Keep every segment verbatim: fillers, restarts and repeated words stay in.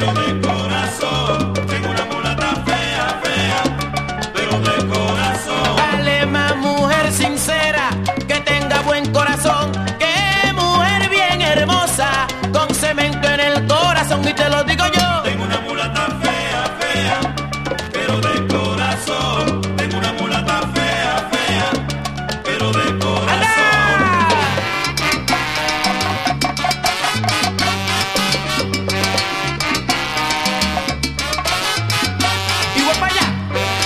pero de corazón. Tengo una mulata fea, fea, pero de corazón. Vale más mujer sincera, que tenga buen corazón, que mujer bien hermosa, con cemento en el corazón, y te lo digo yo. Tengo una mulata fea, fea, pero de corazón. Tengo una mulata fea, fea, pero de corazón. Y voy para allá.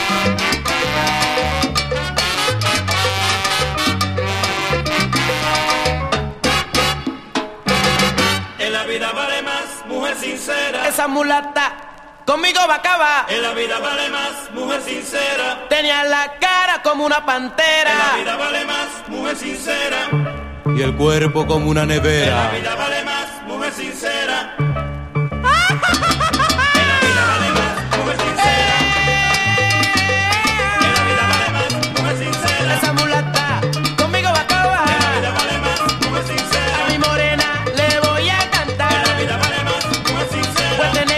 En la vida vale más mujer sincera. Esa mulata conmigo va a acabar. En la vida vale más mujer sincera. Tenía la cara como una pantera En la vida vale más mujer sincera. y el cuerpo como una En la nevera. vida vale más mujer sincera.